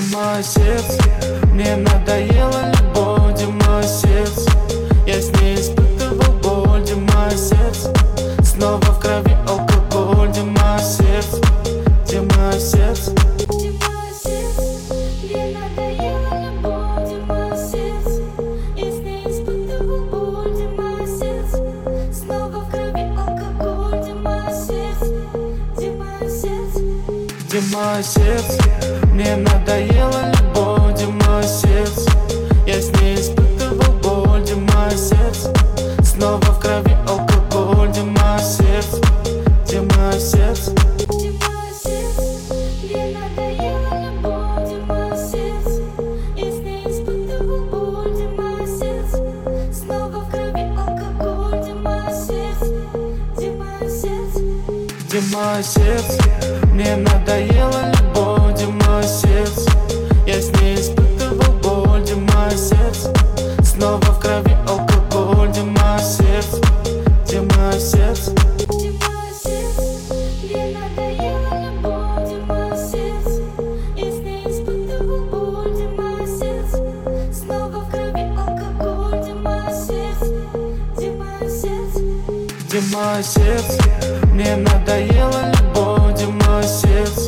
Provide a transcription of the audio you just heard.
мое сердце, мне надоела любовь, где мое сердце. Я с ней испытывал боль, где мое сердце. Снова в крови алкоголь, где мое сердце, где мое сердце. Где мое сердце, мне надоела любовь, где мое сердце. Я с ней испытывал боль, где мое сердце. Снова в крови алкоголь, где мое сердце, где мое сердце. Где мое сердце, мне надоела любовь, где мое сердце. Я с ней испытывал боль, где мое сердце. Снова в крови алкоголь, где мое сердце, где мое сердце. Где мое сердце, мне надоела любовь, где мое сердце. Я с ней испытывал боль, где мое сердце. Снова в крови алкоголь, где мое сердце, где мое сердце. Где мое сердце, мне надоела любовь, где мое сердце. Я с ней испытывал боль, где мое сердце. Снова в крови алкоголь, где мое сердце, где мое сердце. Где мое сердце, мне надоела любовь, где мое сердце. Я с ней испытывал боль, где мое сердце. Снова в крови алкоголь, где мое сердце, где мое сердце. Где мое сердце, мне надоела любовь, где мое сердце.